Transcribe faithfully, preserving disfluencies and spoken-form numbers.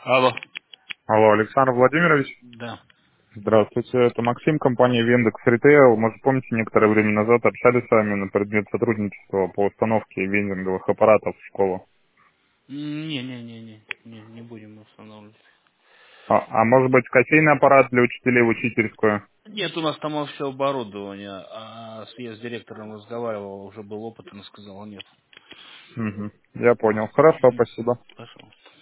Алло. Алло, Александр Владимирович. Да. Здравствуйте, это Максим, компания Виндекс Ритейл. Может, помните, некоторое время назад общались с вами на предмет сотрудничества по установке вендинговых аппаратов в школу. Не-не-не-не, не, не будем устанавливать. А, а может быть, кофейный аппарат для учителей в учительскую? Нет, у нас там все оборудование, а с- я с директором разговаривал, уже был опыт, он сказал, нет. Мгм. Я понял. Хорошо, Мгм. спасибо. Пошел.